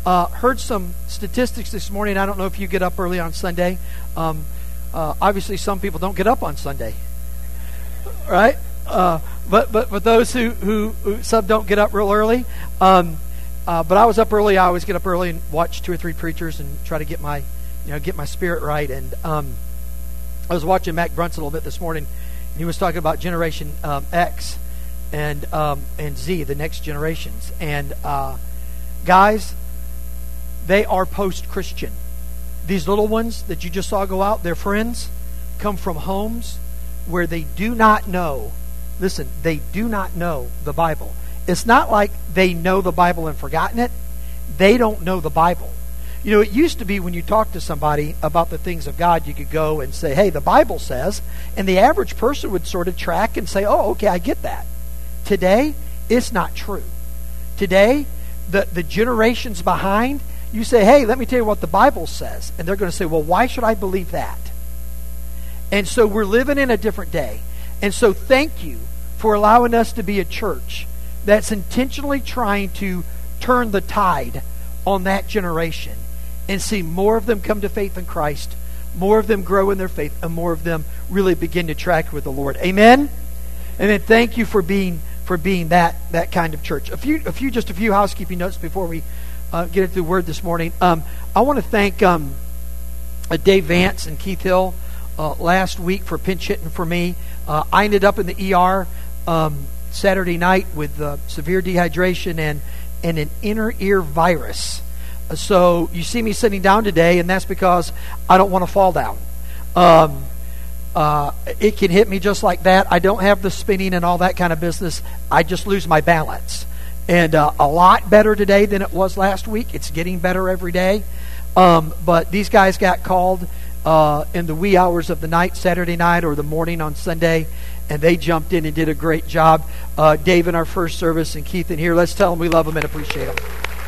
Heard some statistics this morning. I don't know if you get up early on Sunday. Obviously, some people don't get up on Sunday, right? But those who some don't get up real early. But I was up early. I always get up early and watch 2 or 3 preachers and try to get my spirit right. And I was watching Mac Brunson a little bit this morning, and he was talking about Generation X and Z, the next generations. And guys, they are post-Christian. These little ones that you just saw go out, their friends, come from homes where they do not know. Listen, they do not know the Bible. It's not like they know the Bible and forgotten it. They don't know the Bible. You know, it used to be when you talk to somebody about the things of God, you could go and say, hey, the Bible says, and the average person would sort of track and say, oh, okay, I get that. Today, it's not true. Today, the generations behind, you say, hey, let me tell you what the Bible says. And they're going to say, well, why should I believe that? And so we're living in a different day. And so thank you for allowing us to be a church that's intentionally trying to turn the tide on that generation and see more of them come to faith in Christ, more of them grow in their faith, and more of them really begin to track with the Lord. Amen? And then thank you for being that kind of church. A few housekeeping notes before we get into the Word this morning. I want to thank Dave Vance and Keith Hill last week for pinch hitting for me. I ended up in the ER Saturday night with severe dehydration and an inner ear virus. So you see me sitting down today, and that's because I don't want to fall down. It can hit me just like that. I don't have the spinning and all that kind of business. I just lose my balance. And a lot better today than it was last week. It's getting better every day. But these guys got called in the wee hours of the night, Saturday night, or the morning on Sunday, and they jumped in and did a great job. Dave in our first service and Keith in here. Let's tell them we love them and appreciate them.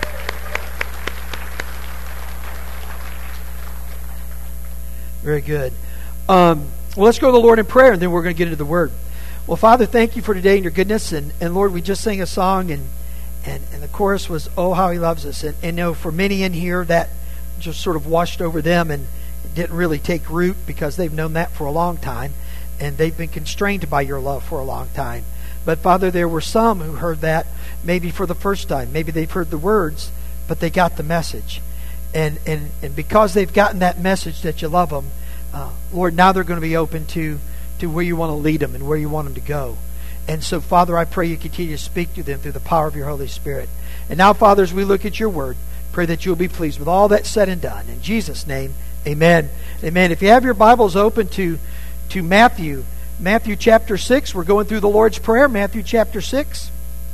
Very good. Well, let's go to the Lord in prayer, and then we're going to get into the Word. Well, Father, thank you for today and your goodness. And Lord, we just sang a song, and the chorus was, "Oh, how he loves us." And you know, for many in here, that just sort of washed over them and didn't really take root because they've known that for a long time, and they've been constrained by your love for a long time. But Father, there were some who heard that maybe for the first time. Maybe they've heard the words, but they got the message. And because they've gotten that message that you love them, Lord, now they're going to be open to where you want to lead them and where you want them to go. And so, Father, I pray you continue to speak to them through the power of your Holy Spirit. And now, Father, as we look at your word, pray that you'll be pleased with all that's said and done. In Jesus' name, amen. Amen. If you have your Bibles open to Matthew chapter 6, we're going through the Lord's Prayer, Matthew chapter 6.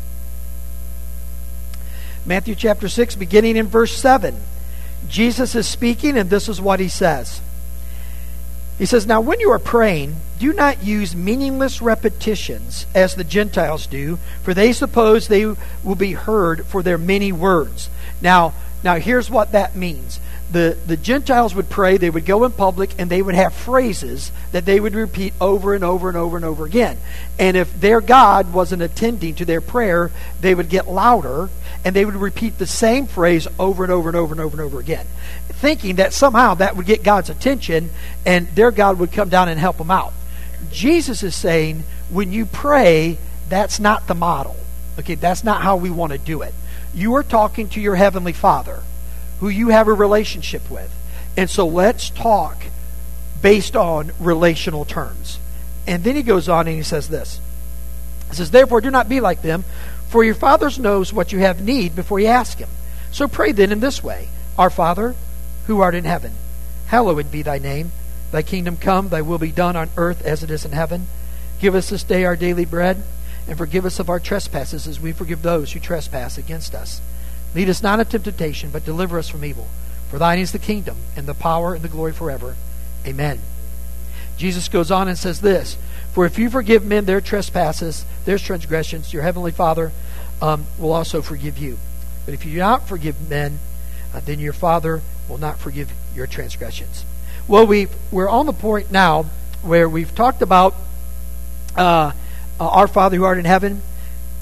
Matthew chapter 6, beginning in verse 7. Jesus is speaking, and this is what he says. He says, "Now when you are praying, do not use meaningless repetitions as the Gentiles do, for they suppose they will be heard for their many words." Now here's what that means. The Gentiles would pray, they would go in public, and they would have phrases that they would repeat over and over and over and over again. And if their God wasn't attending to their prayer, they would get louder, and they would repeat the same phrase over and over and over and over and over again, thinking that somehow that would get God's attention, and their God would come down and help them out. Jesus is saying, when you pray, that's not the model. Okay, that's not how we want to do it. You are talking to your Heavenly Father, who you have a relationship with. And so let's talk based on relational terms. And then he goes on and he says this. He says, "Therefore do not be like them, for your Father knows what you have need before you ask him. So pray then in this way, Our Father, who art in heaven, hallowed be thy name. Thy kingdom come, thy will be done on earth as it is in heaven. Give us this day our daily bread, and forgive us of our trespasses as we forgive those who trespass against us. Lead us not into temptation, but deliver us from evil. For thine is the kingdom, and the power, and the glory forever. Amen." Jesus goes on and says this, "For if you forgive men their trespasses, their transgressions, your heavenly Father will also forgive you. But if you do not forgive men, then your Father will not forgive your transgressions." Well, we're on the point now where we've talked about our Father who art in heaven,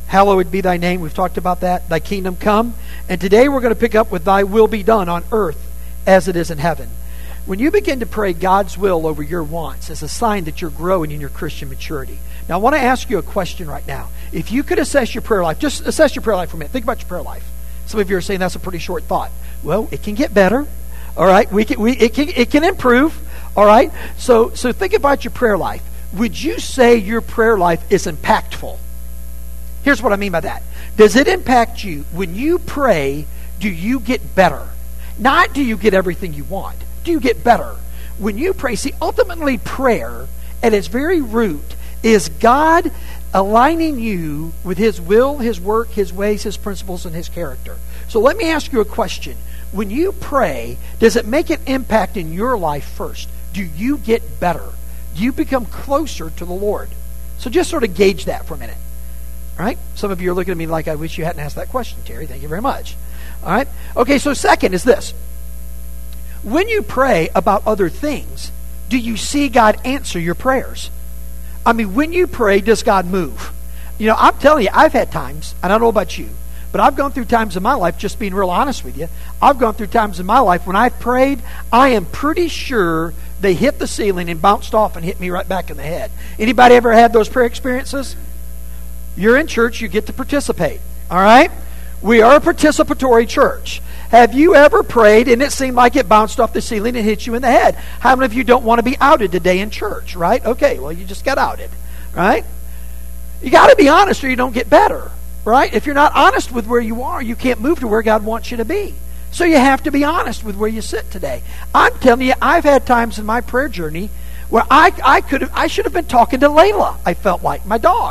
Hallowed be thy name. We've talked about that. Thy kingdom come. And today we're going to pick up with thy will be done on earth as it is in heaven. When you begin to pray God's will over your wants, it's a sign that you're growing in your Christian maturity. Now, I want to ask you a question right now. If you could assess your prayer life, just assess your prayer life for a minute. Think about your prayer life. Some of you are saying that's a pretty short thought. Well, it can get better. All right, it can improve. All right, so think about your prayer life. Would you say your prayer life is impactful? Here's what I mean by that. Does it impact you when you pray? Do you get better? Not do you get everything you want. Do you get better? When you pray, see, ultimately prayer at its very root is God aligning you with His will, His work, His ways, His principles, and His character. So let me ask you a question. When you pray, does it make an impact in your life first? Do you get better? Do you become closer to the Lord? So just sort of gauge that for a minute. All right? Some of you are looking at me like, I wish you hadn't asked that question, Terry. Thank you very much. All right? Okay, so second is this. When you pray about other things, do you see God answer your prayers? I mean, when you pray, does God move? You know, I'm telling you, I've had times, and I don't know about you, but I've gone through times in my life, just being real honest with you, I've gone through times in my life when I've prayed, I am pretty sure they hit the ceiling and bounced off and hit me right back in the head. Anybody ever had those prayer experiences? You're in church, you get to participate. All right? We are a participatory church. Have you ever prayed and it seemed like it bounced off the ceiling and hit you in the head? How many of you don't want to be outed today in church, right? Okay, well, you just got outed, right? You got to be honest or you don't get better, right? If you're not honest with where you are, you can't move to where God wants you to be. So you have to be honest with where you sit today. I'm telling you, I've had times in my prayer journey where I should have been talking to Layla, I felt like, my dog.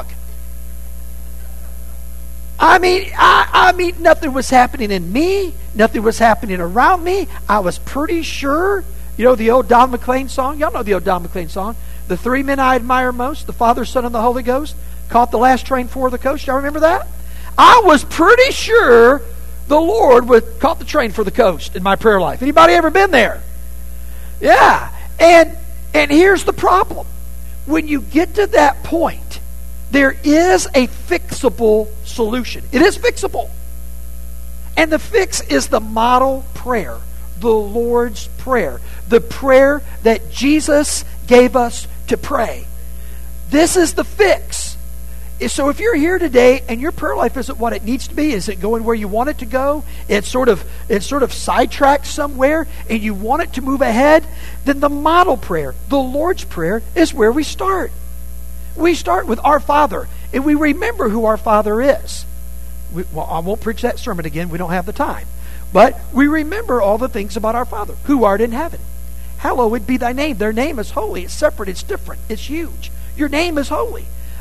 I mean, nothing was happening in me. Nothing was happening around me. I was pretty sure. You know the old Don McLean song? Y'all know the old Don McLean song. The three men I admire most, the Father, Son, and the Holy Ghost, caught the last train for the coast. Y'all remember that? I was pretty sure the Lord would caught the train for the coast in my prayer life. Anybody ever been there? Yeah. And here's the problem. When you get to that point, there is a fixable solution. It is fixable. And the fix is the model prayer, the Lord's Prayer, the prayer that Jesus gave us to pray. This is the fix. So if you're here today and your prayer life isn't what it needs to be, isn't going where you want it to go, it's sort of sidetracked somewhere, and you want it to move ahead, then the model prayer, the Lord's Prayer, is where we start. We start with our Father, and we remember who our Father is. I won't preach that sermon again. We don't have the time. But we remember all the things about our Father, who art in heaven. Hallowed be thy name. Their name is holy. It's separate. It's different. It's huge. Your name is holy.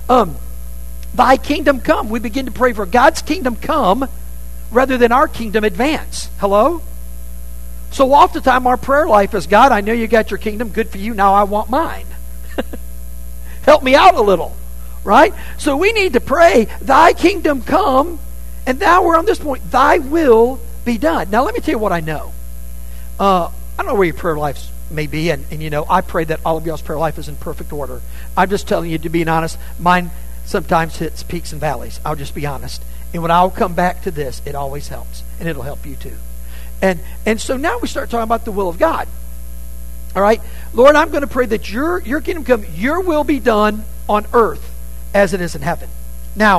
Thy kingdom come. We begin to pray for God's kingdom come rather than our kingdom advance. Hello? So oftentimes our prayer life is, God, I know you got your kingdom. Good for you. Now I want mine. Help me out a little. Right? So we need to pray, thy kingdom come, and now we're on this point, thy will be done. Now let me tell you what I know. I don't know where your prayer life may be, and you know, I pray that all of y'all's prayer life is in perfect order. I'm just telling you, to be honest, mine sometimes hits peaks and valleys. I'll just be honest. And when I'll come back to this, it always helps, and it'll help you too. And so now we start talking about the will of God. All right? Lord, I'm going to pray that your kingdom come, your will be done on earth as it is in heaven. Now,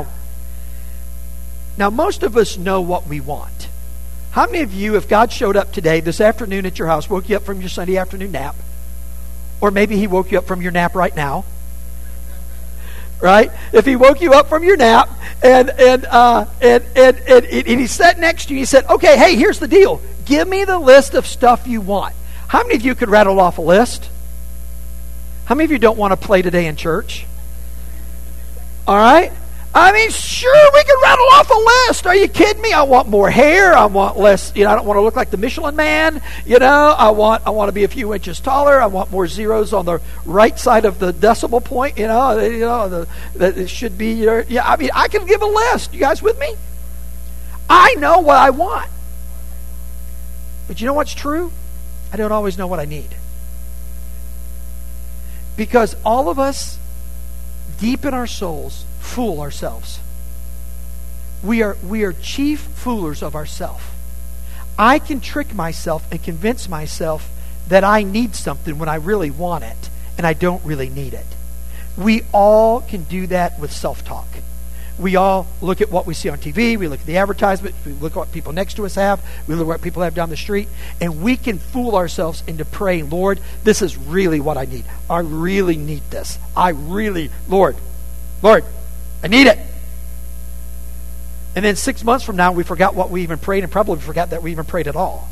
most of us know what we want. How many of you, if God showed up today, this afternoon at your house, woke you up from your Sunday afternoon nap, or maybe He woke you up from your nap right now, right? If He woke you up from your nap and He sat next to you, He said, okay, hey, here's the deal. Give me the list of stuff you want. How many of you could rattle off a list? How many of you don't want to play today in church? All right? I mean, sure, we can rattle off a list. Are you kidding me? I want more hair. I want less, I don't want to look like the Michelin Man. I want to be a few inches taller. I want more zeros on the right side of the decimal point. That it should be. I can give a list. You guys with me? I know what I want. But you know what's true? I don't always know what I need. Because all of us, deep in our souls, fool ourselves. We are chief foolers of ourselves. I can trick myself and convince myself that I need something when I really want it, and I don't really need it. We all can do that with self-talk. We all look at what we see on TV, we look at the advertisement, we look at what people next to us have, we look at what people have down the street, and we can fool ourselves into praying, Lord, this is really what I need. I really need this. Lord, I need it. And then 6 months from now, we forgot what we even prayed and probably forgot that we even prayed at all.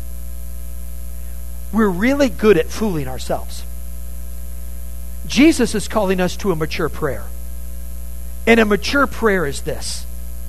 We're really good at fooling ourselves. Jesus is calling us to a mature prayer. And a mature prayer is this.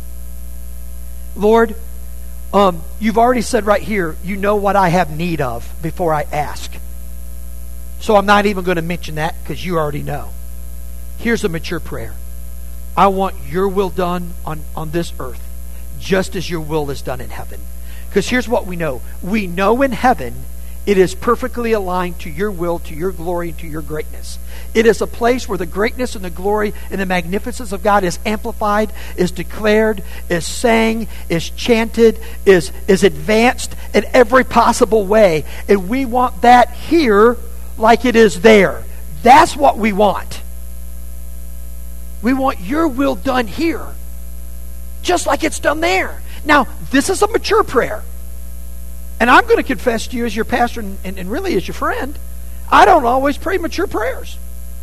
Lord, you've already said right here, you know what I have need of before I ask. So I'm not even going to mention that because you already know. Here's a mature prayer. I want your will done on this earth, just as your will is done in heaven. Because here's what we know. We know in heaven it is perfectly aligned to your will, to your glory, and to your greatness. It is a place where the greatness and the glory and the magnificence of God is amplified, is declared, is sang, is chanted, is advanced in every possible way. And we want that here like it is there. That's what we want. We want your will done here, just like it's done there. Now, this is a mature prayer. And I'm going to confess to you as your pastor and really as your friend, I don't always pray mature prayers.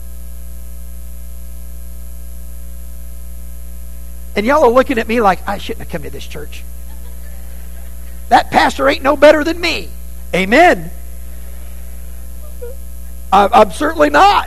And y'all are looking at me like, I shouldn't have come to this church. That pastor ain't no better than me. Amen. I'm certainly not.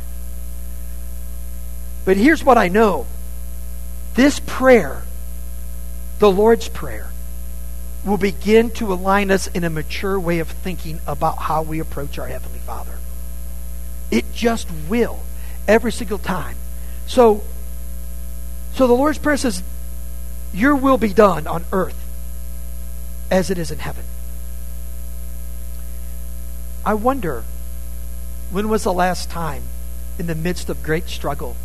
But here's what I know. This prayer, the Lord's Prayer, will begin to align us in a mature way of thinking about how we approach our Heavenly Father. It just will, every single time. So the Lord's Prayer says, your will be done on earth as it is in heaven. I wonder, when was the last time in the midst of great struggle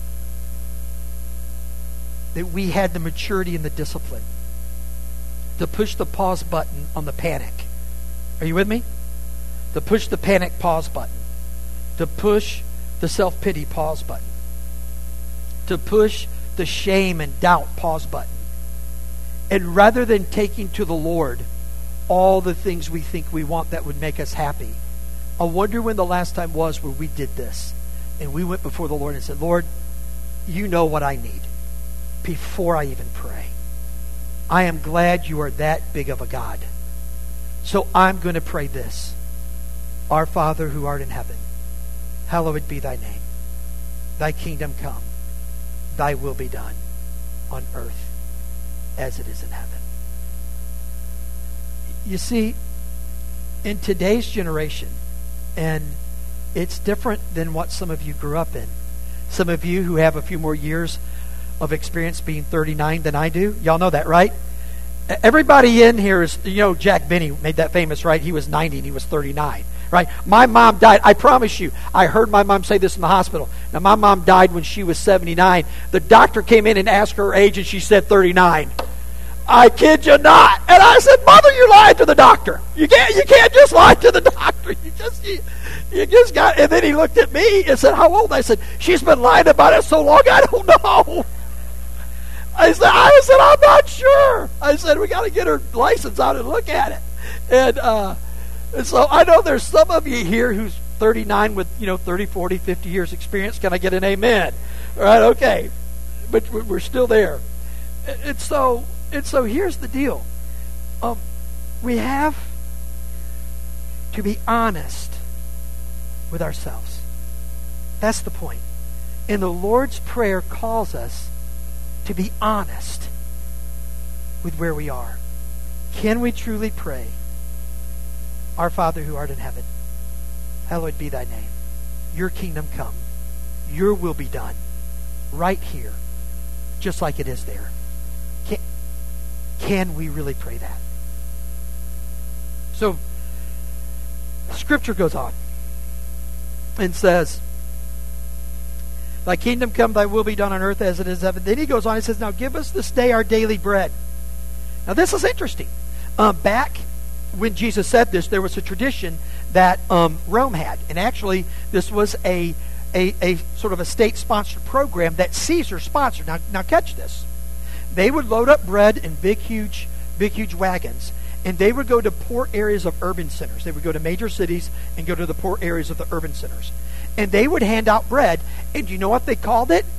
that we had the maturity and the discipline to push the pause button on the panic? Are you with me? To push the panic pause button. To push the self-pity pause button. To push the shame and doubt pause button. And rather than taking to the Lord all the things we think we want that would make us happy, I wonder when the last time was where we did this. And we went before the Lord and said, Lord, you know what I need before I even pray. I am glad you are that big of a God. So I'm going to pray this. Our Father who art in heaven, hallowed be thy name. Thy kingdom come. Thy will be done on earth as it is in heaven. You see, in today's generation, and it's different than what some of you grew up in. Some of you who have a few more years of experience being 39 than I do. Y'all know that, right? Everybody in here is, Jack Benny made that famous, right? He was 90 and he was 39, right? My mom died. I promise you, I heard my mom say this in the hospital. Now, my mom died when she was 79. The doctor came in and asked her age and she said 39. I kid you not. And I said, Mother, you lied to the doctor. You can't just lie to the doctor. You just got, and then he looked at me and said, how old? I said, she's been lying about it so long, I don't know. I said, I'm not sure. I said, we got to get her license out and look at it. And so I know there's some of you here who's 39 with, 30, 40, 50 years experience. Can I get an amen? All right, okay. But we're still there. And so here's the deal. We have to be honest with ourselves. That's the point. And the Lord's Prayer calls us to be honest with where we are. Can we truly pray, Our Father who art in heaven, hallowed be thy name. Your kingdom come. Your will be done right here, just like it is there. Can we really pray that? So, Scripture goes on and says, Thy kingdom come, thy will be done on earth as it is in heaven. Then he goes on and says, now give us this day our daily bread. Now this is interesting. Back when Jesus said this, there was a tradition that Rome had. And actually, this was a sort of a state-sponsored program that Caesar sponsored. Now catch this. They would load up bread in big, huge wagons, and they would go to poor areas of urban centers. They would go to major cities and go to the poor areas of the urban centers. And they would hand out bread, and do you know what they called it?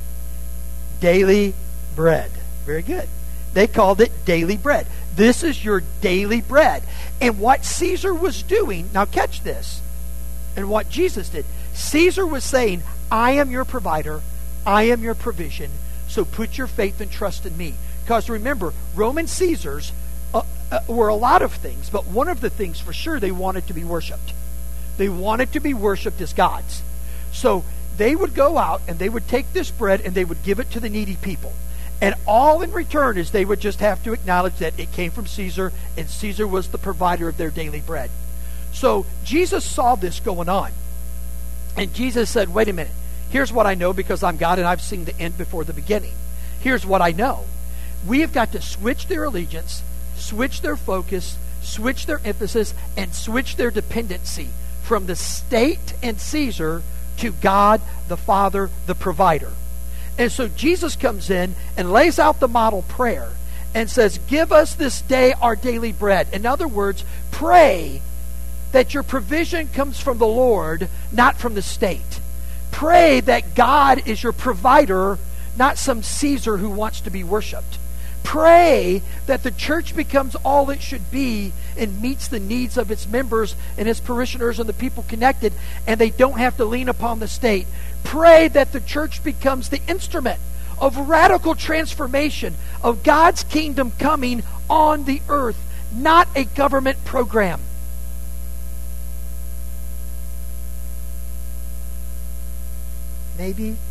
Daily bread. Very good. They called it daily bread. This is your daily bread. And what Caesar was doing, now catch this, and what Jesus did, Caesar was saying, I am your provider, I am your provision, so put your faith and trust in me. Because remember, Roman Caesars were a lot of things, but one of the things for sure, they wanted to be worshipped. They wanted to be worshipped as gods. So they would go out and they would take this bread and they would give it to the needy people. And all in return is they would just have to acknowledge that it came from Caesar, and Caesar was the provider of their daily bread. So Jesus saw this going on. And Jesus said, wait a minute. Here's what I know, because I'm God and I've seen the end before the beginning. Here's what I know. We have got to switch their allegiance, switch their focus, switch their emphasis, and switch their dependency from the state and Caesar to God, the Father, the provider. And so Jesus comes in and lays out the model prayer and says, give us this day our daily bread. In other words, pray that your provision comes from the Lord, not from the state. Pray that God is your provider, not some Caesar who wants to be worshipped. Pray that the church becomes all it should be and meets the needs of its members and its parishioners and the people connected, and they don't have to lean upon the state. Pray that the church becomes the instrument of radical transformation of God's kingdom coming on the earth, not a government program. Maybe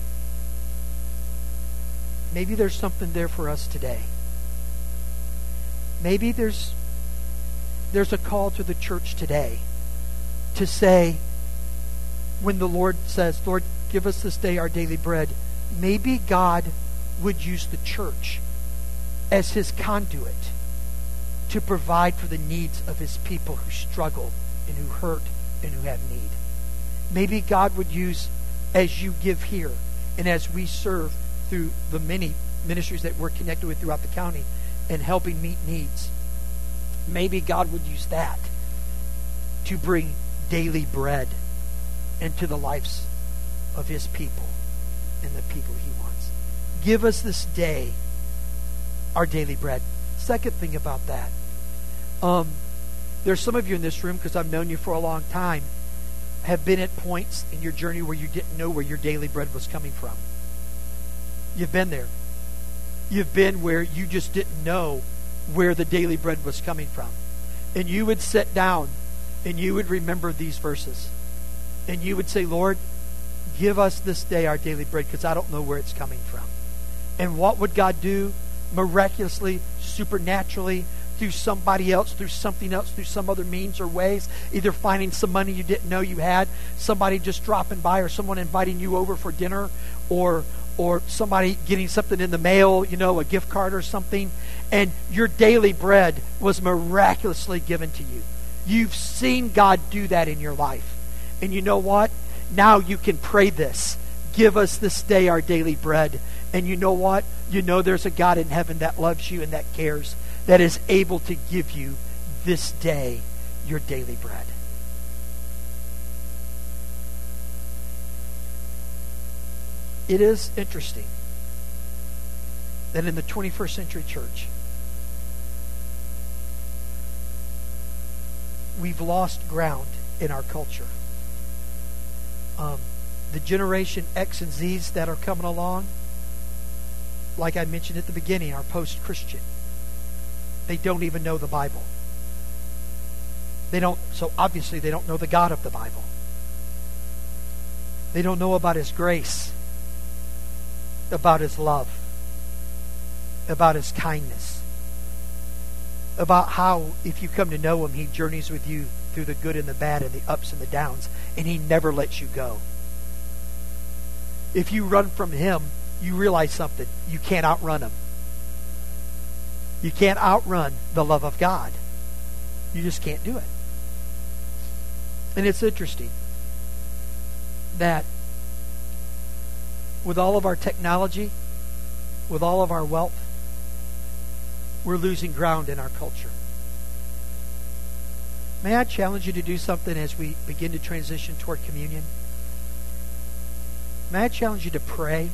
there's something there for us today. Maybe there's a call to the church today to say, when the Lord says, Lord, give us this day our daily bread, maybe God would use the church as his conduit to provide for the needs of his people who struggle and who hurt and who have need. Maybe God would use, as you give here and as we serve through the many ministries that we're connected with throughout the county and helping meet needs, maybe God would use that to bring daily bread into the lives of his people and the people he wants. Give us this day our daily bread. Second thing about that, there's some of you in this room, because I've known you for a long time, have been at points in your journey where you didn't know where your daily bread was coming from. You've been there. You've been where you just didn't know where the daily bread was coming from. And you would sit down and you would remember these verses. And you would say, Lord, give us this day our daily bread, because I don't know where it's coming from. And what would God do? Miraculously, supernaturally, through somebody else, through something else, through some other means or ways, either finding some money you didn't know you had, somebody just dropping by, or someone inviting you over for dinner, or somebody getting something in the mail, a gift card or something, and your daily bread was miraculously given to you. You've seen God do that in your life. And you know what? Now you can pray this. Give us this day our daily bread. And you know what? You know there's a God in heaven that loves you and that cares, that is able to give you this day your daily bread. It is interesting that in the 21st century church, we've lost ground in our culture. The generation X and Zs that are coming along, like I mentioned at the beginning, are post-Christian. They don't even know the Bible. So obviously they don't know the God of the Bible. They don't know about his grace, about his love, about his kindness, about how if you come to know him, he journeys with you through the good and the bad and the ups and the downs, and he never lets you go. If you run from Him, you realize something. You can't outrun Him. You can't outrun the love of God. You just can't do it. And it's interesting that with all of our technology, with all of our wealth, we're losing ground in our culture. May I challenge you to do something as we begin to transition toward communion? May I challenge you to pray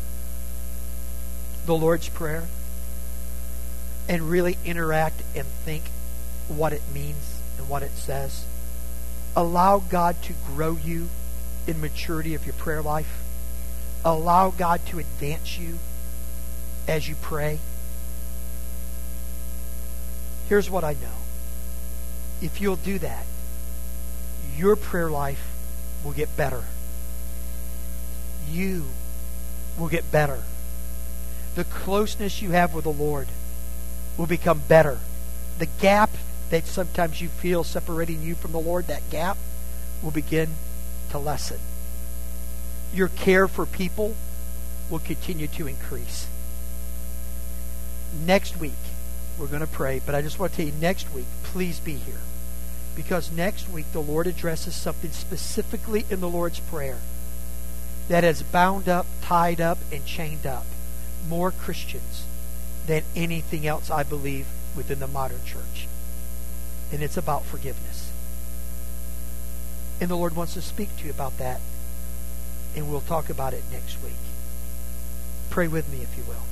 the Lord's Prayer and really interact and think what it means and what it says? Allow God to grow you in maturity of your prayer life. Allow God to advance you as you pray. Here's what I know. If you'll do that, your prayer life will get better. You will get better. The closeness you have with the Lord will become better. The gap that sometimes you feel separating you from the Lord, that gap will begin to lessen. Your care for people will continue to increase. Next week, we're going to pray, but I just want to tell you, next week, please be here. Because next week, the Lord addresses something specifically in the Lord's Prayer that has bound up, tied up, and chained up more Christians than anything else, I believe, within the modern church. And it's about forgiveness. And the Lord wants to speak to you about that. And we'll talk about it next week. Pray with me, if you will.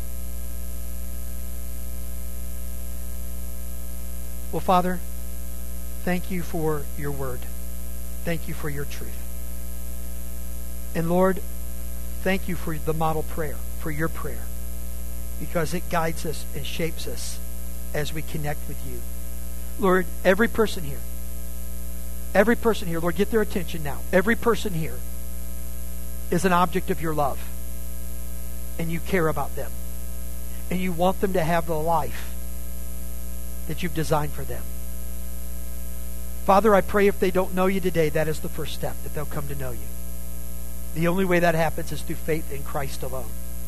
Well, Father, thank you for your word. Thank you for your truth. And Lord, thank you for the model prayer, for your prayer, because it guides us and shapes us as we connect with you. Lord, every person here, Lord, get their attention now. Every person here is an object of your love, and you care about them, and you want them to have the life that you've designed for them. Father, I pray if they don't know you today, that is the first step, that they'll come to know you. The only way that happens is through faith in Christ alone.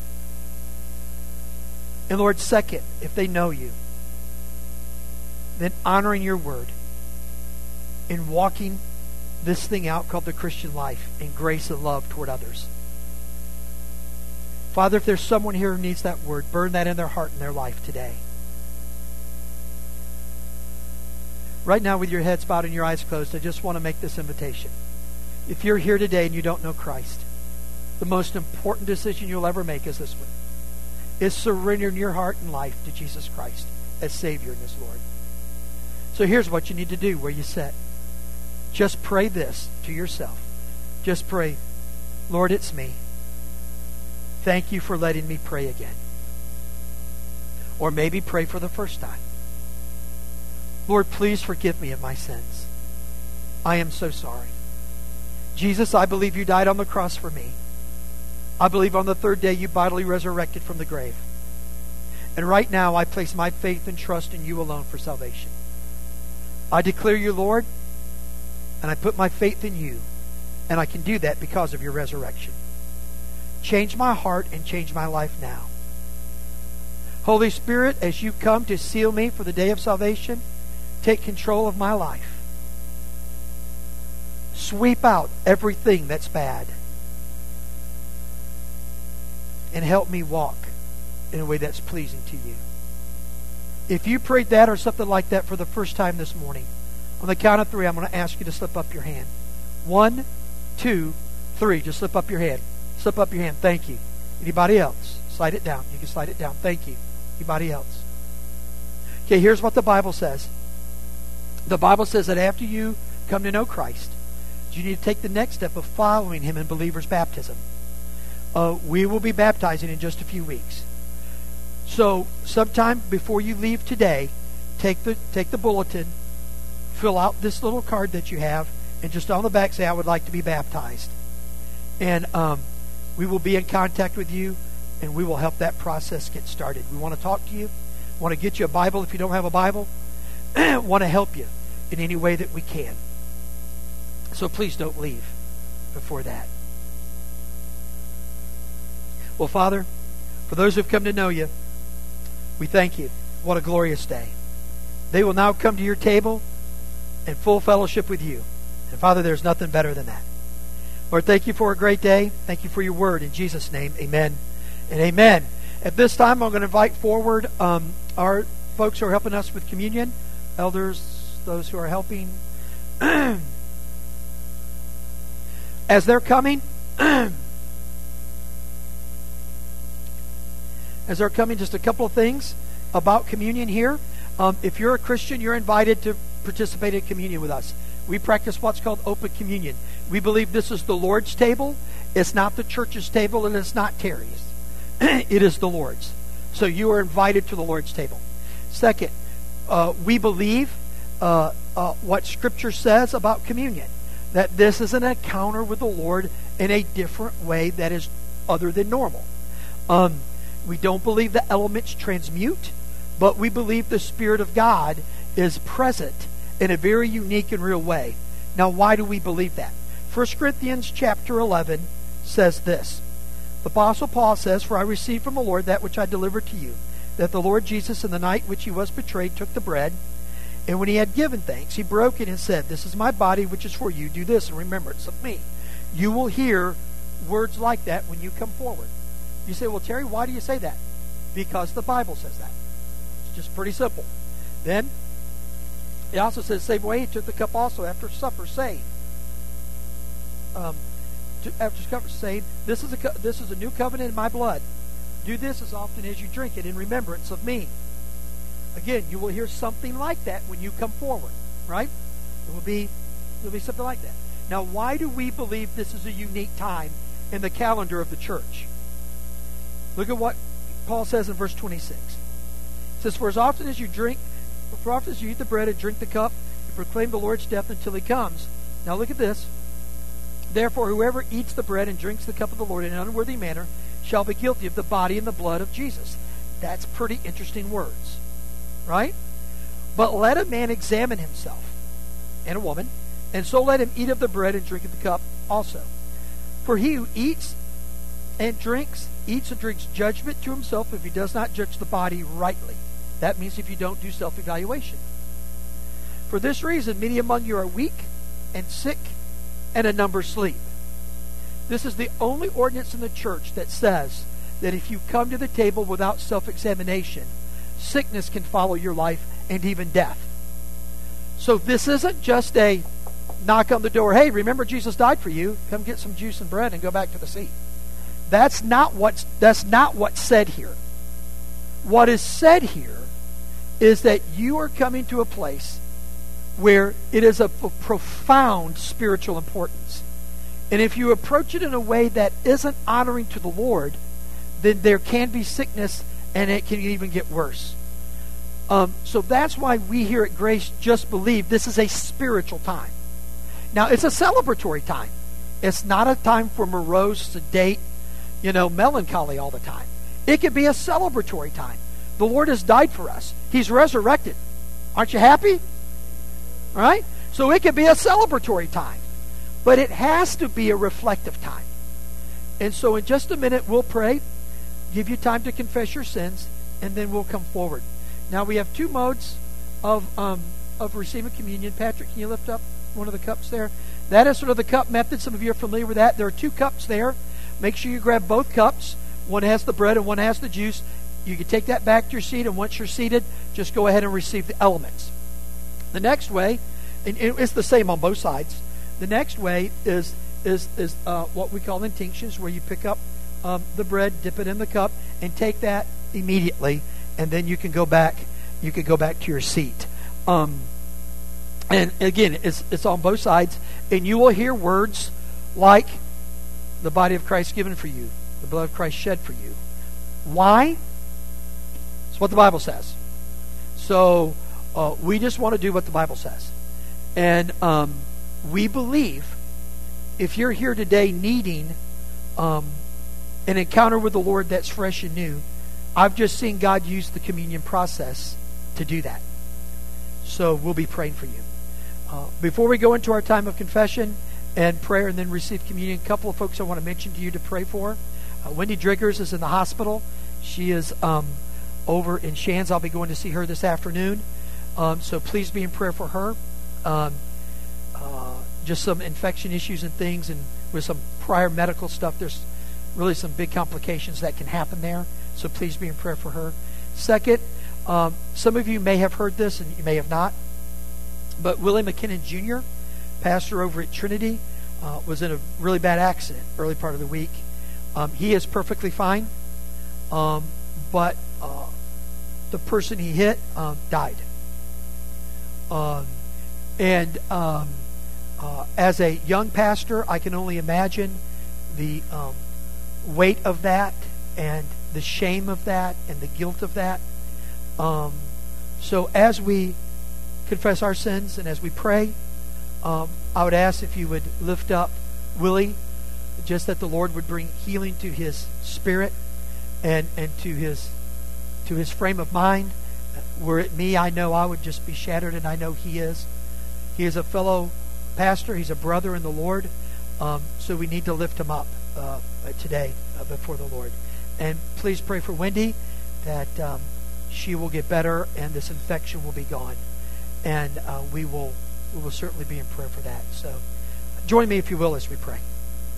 And Lord, second, if they know you, then honoring your word and walking this thing out called the Christian life in grace and love toward others. Father, if there's someone here who needs that word, burn that in their heart and their life today. Right now, with your heads bowed and your eyes closed, I just want to make this invitation. If you're here today and you don't know Christ, the most important decision you'll ever make is this one. Is surrendering your heart and life to Jesus Christ as Savior and as Lord. So here's what you need to do where you sit. Just pray this to yourself. Just pray, Lord, it's me. Thank you for letting me pray again. Or maybe pray for the first time. Lord, please forgive me of my sins. I am so sorry. Jesus, I believe you died on the cross for me. I believe on the third day you bodily resurrected from the grave. And right now I place my faith and trust in you alone for salvation. I declare you Lord, and I put my faith in you, and I can do that because of your resurrection. Change my heart and change my life now. Holy Spirit, as you come to seal me for the day of salvation, take control of my life. Sweep out everything that's bad. And help me walk in a way that's pleasing to you. If you prayed that or something like that for the first time this morning, on the count of 3, I'm going to ask you to slip up your hand. 1, 2, 3. Just slip up your hand. Slip up your hand. Thank you. Anybody else? Slide it down. You can slide it down. Thank you. Anybody else? Okay, here's what the Bible says. The Bible says that after you come to know Christ, you need to take the next step of following Him in believer's baptism. We will be baptizing in just a few weeks. So sometime before you leave today, take the bulletin, fill out this little card that you have, and just on the back say, I would like to be baptized. And we will be in contact with you, and we will help that process get started. We want to talk to you, want to get you a Bible if you don't have a Bible, want to help you in any way that we can. So please don't leave before that. Well, Father, for those who have come to know you, we thank you. What a glorious day. They will now come to your table in full fellowship with you. And Father, there's nothing better than that. Lord, thank you for a great day. Thank you for your word. In Jesus' name, amen and amen. At this time, I'm going to invite forward our folks who are helping us with communion, elders, those who are helping. As they're coming, just a couple of things about communion here. If you're a Christian, you're invited to participate in communion with us. We practice what's called open communion. We believe this is the Lord's table. It's not the church's table, and it's not Terry's. It is the Lord's. So you are invited to the Lord's table. Second, we believe what Scripture says about communion, that this is an encounter with the Lord in a different way that is other than normal. We don't believe the elements transmute, but we believe the Spirit of God is present in a very unique and real way. Now, why do we believe that? 1 Corinthians chapter 11 says this. The Apostle Paul says, "For I received from the Lord that which I delivered to you, that the Lord Jesus in the night which he was betrayed took the bread, and when he had given thanks, he broke it and said, 'This is my body which is for you. Do this in remembrance of me.'" You will hear words like that when you come forward. You say, "Well, Terry, why do you say that?" Because the Bible says that. It's just pretty simple. Then, it also says, "Same way he took the cup also after supper, saying," after supper, saying, this is a new covenant in my blood. Do this as often as you drink it in remembrance of me." Again, you will hear something like that when you come forward, right? It will be something like that. Now, why do we believe this is a unique time in the calendar of the church? Look at what Paul says in verse 26. It says, For as often as you eat the bread and drink the cup, you proclaim the Lord's death until he comes. Now look at this. Therefore, whoever eats the bread and drinks the cup of the Lord in an unworthy manner shall be guilty of the body and the blood of Jesus. That's pretty interesting words, right? But let a man examine himself, and a woman, and so let him eat of the bread and drink of the cup also. For he who eats and drinks judgment to himself if he does not judge the body rightly. That means if you don't do self-evaluation. For this reason, many among you are weak and sick, and a number sleep. This is the only ordinance in the church that says that if you come to the table without self-examination, sickness can follow your life and even death. So this isn't just a knock on the door, "Hey, remember Jesus died for you. Come get some juice and bread and go back to the seat." That's not what's said here. What is said here is that you are coming to a place where it is of profound spiritual importance. And if you approach it in a way that isn't honoring to the Lord, then there can be sickness and it can even get worse. So that's why we here at Grace just believe this is a spiritual time. Now, it's a celebratory time. It's not a time for morose, sedate, melancholy all the time. It can be a celebratory time. The Lord has died for us. He's resurrected. Aren't you happy? All right? So it can be a celebratory time. But it has to be a reflective time. And so in just a minute, we'll pray, give you time to confess your sins, and then we'll come forward. Now, we have two modes of receiving communion. Patrick, can you lift up one of the cups there? That is sort of the cup method. Some of you are familiar with that. There are two cups there. Make sure you grab both cups. One has the bread and one has the juice. You can take that back to your seat, and once you're seated, just go ahead and receive the elements. The next way, and it's the same on both sides. The next way is what we call intinctions, where you pick up the bread, dip it in the cup, and take that immediately, and then you can go back. You can go back to your seat. And again, it's on both sides, and you will hear words like the body of Christ given for you, the blood of Christ shed for you. Why? It's what the Bible says. So we just want to do what the Bible says. And we believe if you're here today needing an encounter with the Lord that's fresh and new, I've just seen God use the communion process to do that. So we'll be praying for you. Before we go into our time of confession and prayer and then receive communion, a couple of folks I want to mention to you to pray for. Wendy Driggers is in the hospital. She is over in Shands. I'll be going to see her this afternoon. So please be in prayer for her. Just some infection issues and things, and with some prior medical stuff, there's really some big complications that can happen there. So please be in prayer for her. Second, some of you may have heard this and you may have not, but Willie McKinnon Jr., pastor over at Trinity, was in a really bad accident early part of the week. He is perfectly fine, but the person he hit died. As a young pastor, I can only imagine the weight of that and the shame of that and the guilt of that. So as we confess our sins and as we pray, I would ask if you would lift up Willie, just that the Lord would bring healing to his spirit and to his frame of mind. Were it me, I know I would just be shattered, and I know he is. He is a fellow pastor. He's a brother in the Lord. So we need to lift him up today before the Lord. And please pray for Wendy that she will get better and this infection will be gone. And we will certainly be in prayer for that. So join me, if you will, as we pray.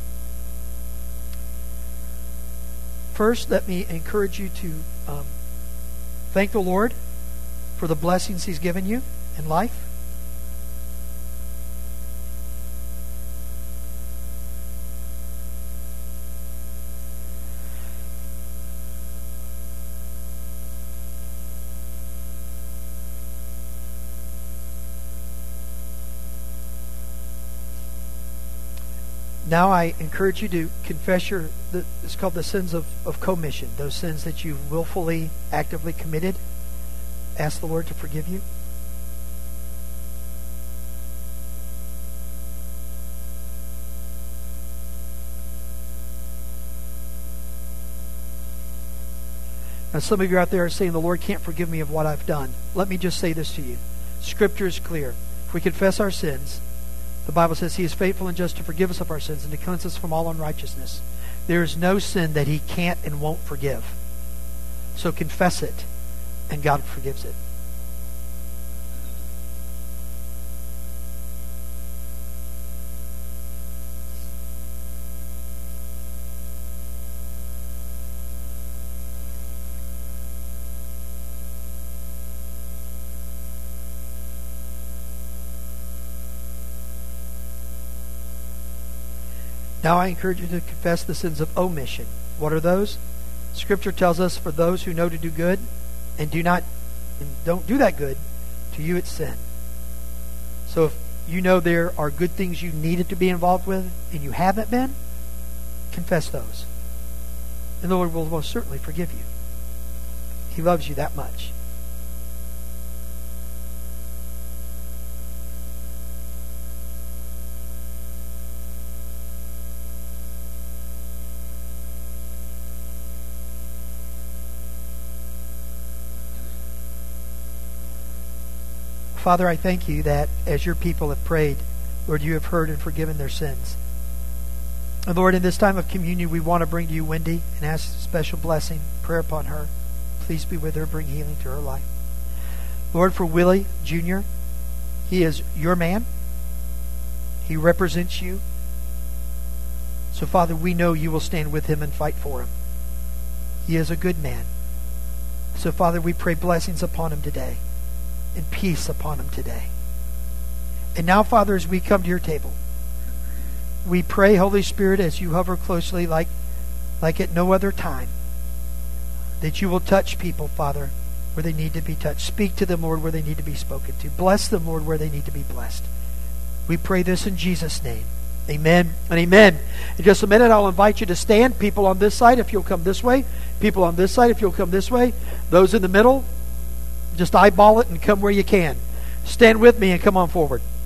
First, let me encourage you to thank the Lord for the blessings He's given you in life. Now I encourage you to confess it's called the sins of commission, those sins that you've willfully, actively committed. Ask the Lord to forgive you. Now some of you out there are saying, the Lord can't forgive me of what I've done. Let me just say this to you. Scripture is clear. If we confess our sins, the Bible says He is faithful and just to forgive us of our sins and to cleanse us from all unrighteousness. There is no sin that He can't and won't forgive. So confess it, and God forgives it. Now I encourage you to confess the sins of omission. What are those? Scripture tells us, for those who know to do good and don't do that good, to you it's sin. So if you know there are good things you needed to be involved with and you haven't been, confess those. And the Lord will most certainly forgive you. He loves you that much. Father, I thank you that as your people have prayed, Lord, you have heard and forgiven their sins. And Lord, in this time of communion, we want to bring to you Wendy and ask a special blessing, prayer upon her. Please be with her, bring healing to her life. Lord, for Willie Jr., he is your man. He represents you. So, Father, we know you will stand with him and fight for him. He is a good man. So, Father, we pray blessings upon him today and peace upon him today. And now, Father, as we come to your table, we pray, Holy Spirit, as you hover closely like at no other time, that you will touch people, Father, where they need to be touched. Speak to them, Lord, where they need to be spoken to. Bless them, Lord, where they need to be blessed. We pray this in Jesus' name. Amen and amen. In just a minute, I'll invite you to stand. People on this side, if you'll come this way. People on this side, if you'll come this way. Those in the middle, just eyeball it and come where you can. Stand with me and come on forward.